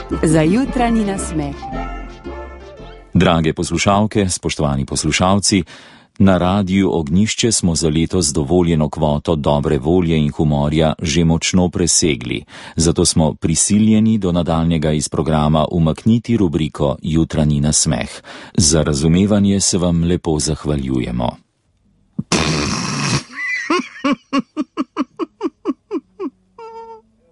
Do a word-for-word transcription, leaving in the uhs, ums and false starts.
za jutranji nasmeh. Drage poslušalke, spoštovani poslušalci, na Radiu Ognjišče smo za letos dovoljeno kvoto dobre volje in humorja že močno presegli, zato smo prisiljeni do nadaljnjega iz programa umakniti rubriko Jutranji nasmeh. Za razumevanje se vam lepo zahvaljujemo.